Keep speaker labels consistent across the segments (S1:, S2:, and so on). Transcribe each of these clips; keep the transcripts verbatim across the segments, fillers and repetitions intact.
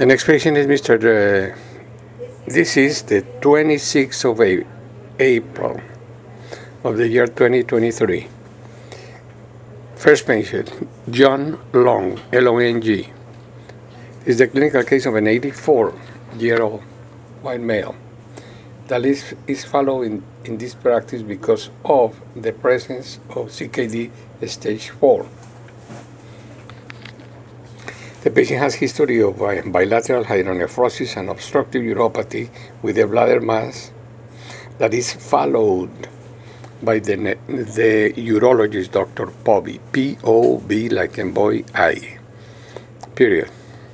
S1: The next patient is Mister Uh, this is the twenty-sixth of April of the year twenty twenty-three. First patient, John Long, L O N G. Is the clinical case of an eighty-four-year-old white male that is, is followed in, in this practice because of the presence of C K D stage four. The patient has history of bilateral hydronephrosis and obstructive uropathy with a bladder mass that is followed by the, the urologist, Doctor Poby, P O B like in boy, I, period.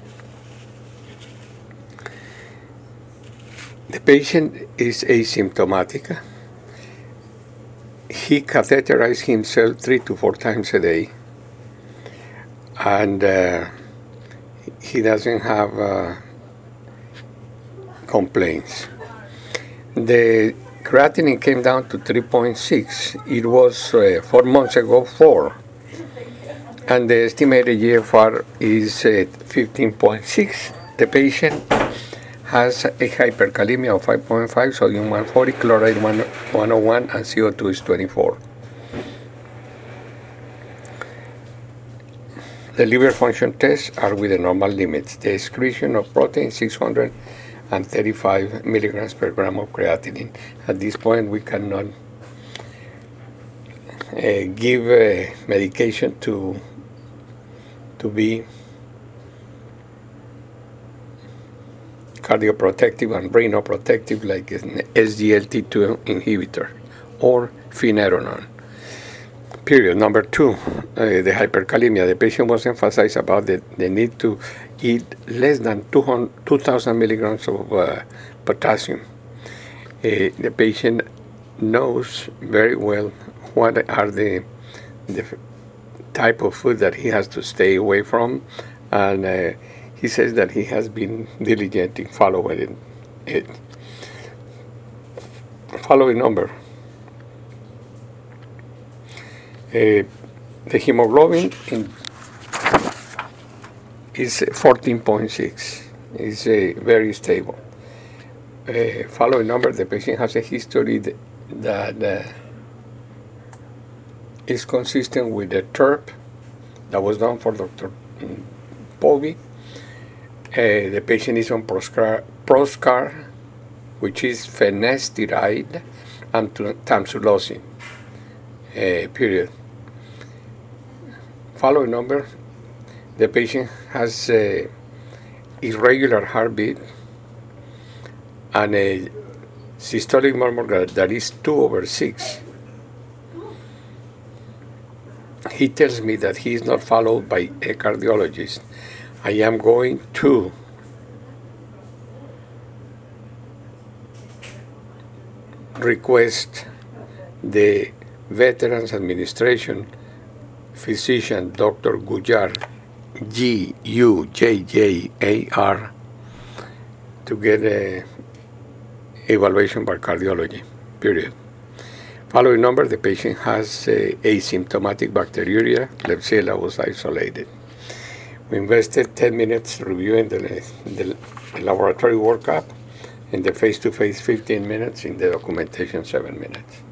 S1: The patient is asymptomatic. He catheterized himself three to four times a day, and uh, he doesn't have uh, complaints. The creatinine came down to three point six. It was uh, four months ago four, and the estimated G F R is uh, fifteen point six. The patient has a hyperkalemia of five point five, sodium one forty, chloride one oh one, and C O two is twenty-four. The liver function tests are with the normal limits. The excretion of protein six hundred thirty-five milligrams per gram of creatinine. At this point, we cannot uh, give uh, medication to to be cardioprotective and renoprotective like an S G L T two inhibitor or finerenone. Period. Number two, uh, the hyperkalemia. The patient was emphasized about the, the need to eat less than two thousand milligrams of uh, potassium. Uh, the patient knows very well what are the, the type of food that he has to stay away from, and uh, he says that he has been diligent in following it. Following number. Uh, the hemoglobin in, is fourteen point six. It's uh, very stable. Uh, following number, the patient has a history that, that uh, is consistent with the T E R P that was done for Doctor Poby. Uh, the patient is on Proscar, Proscar which is finasteride and tamsulosin. Uh, period. Following number, the patient has a irregular heartbeat and a systolic murmur that is two over six. He tells me that he is not followed by a cardiologist. I am going to request the Veterans Administration physician, Doctor Gujar, G U J J A R, to get a evaluation by cardiology, period. Following number, the patient has uh, asymptomatic bacteriuria. Klebsiella was isolated. We invested ten minutes reviewing the, the, the laboratory workup, and the face-to-face fifteen minutes, in the documentation seven minutes.